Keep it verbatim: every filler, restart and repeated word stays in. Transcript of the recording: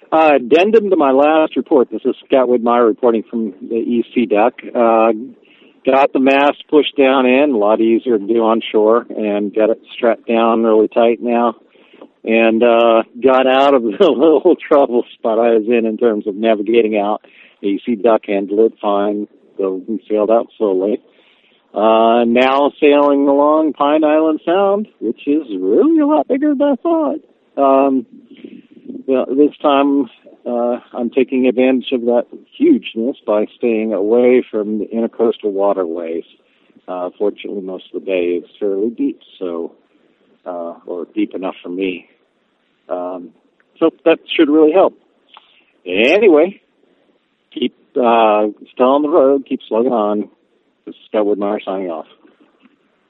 Uh, addendum to my last report. This is Scott Widmeyer reporting from the E C Duck. Uh, got the mast pushed down in, a lot easier to do on shore, and got it strapped down really tight now. And uh, got out of the little trouble spot I was in in terms of navigating out. The E C Duck handled it fine, so we sailed out slowly. Uh, now sailing along Pine Island Sound, which is really a lot bigger than I thought. Um, well, this time uh, I'm taking advantage of that hugeness by staying away from the intercoastal waterways. Uh, fortunately, most of the bay is fairly deep, so uh, or deep enough for me. Um, so that should really help. Anyway, keep uh, still on the road, keep slugging on. This is Scott Widmeyer signing off.